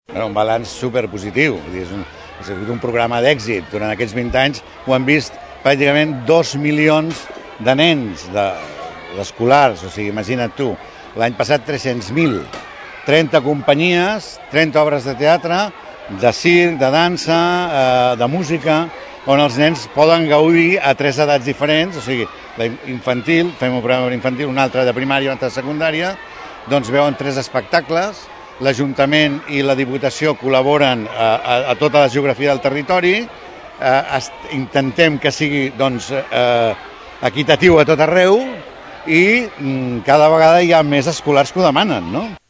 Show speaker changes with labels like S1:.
S1: Un balanç superpositiu, ha sigut un programa d'èxit. Durant aquests 20 anys ho han vist pràcticament 2 milions de nens d'escolars, o sigui, imagina't tu, l'any passat 300.000, 30 companyies, 30 obres de teatre, de circ, de dansa, de música, on els nens poden gaudir a 3 edats diferents, o sigui, infantil, fem un programa infantil, un altre de primària, un altre de secundària, doncs veuen 3 espectacles, l'Ajuntament i la Diputació col·laboren a tota la geografia del territori, intentem que sigui equitatiu a tot arreu i cada vegada hi ha més escolars que ho demanen, no?